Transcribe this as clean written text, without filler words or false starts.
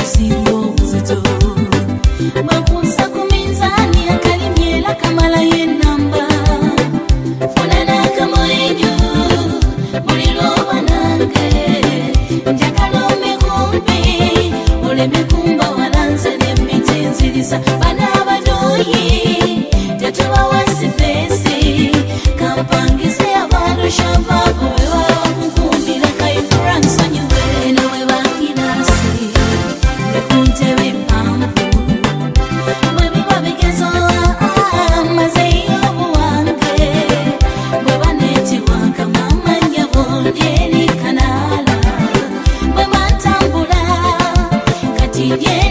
kusinga obuzito mwakunsa ku minzaani akalimyera kamala y'ennamba funana akamoyenyo buli lwoba nange njagala omekumpi oleme kumba walanze n'emiti nzirisa bana abadoyi tetubawa sifeesi kampangise abantu shababu bewawa kukumbira kaifura nsonyiwe eno we bakinasi bekuntebe empanvu bwe biba bigezo mazeyo obuwange bwe baneetiwanka mama nyabo eri kanaala bwe bantambula kati ye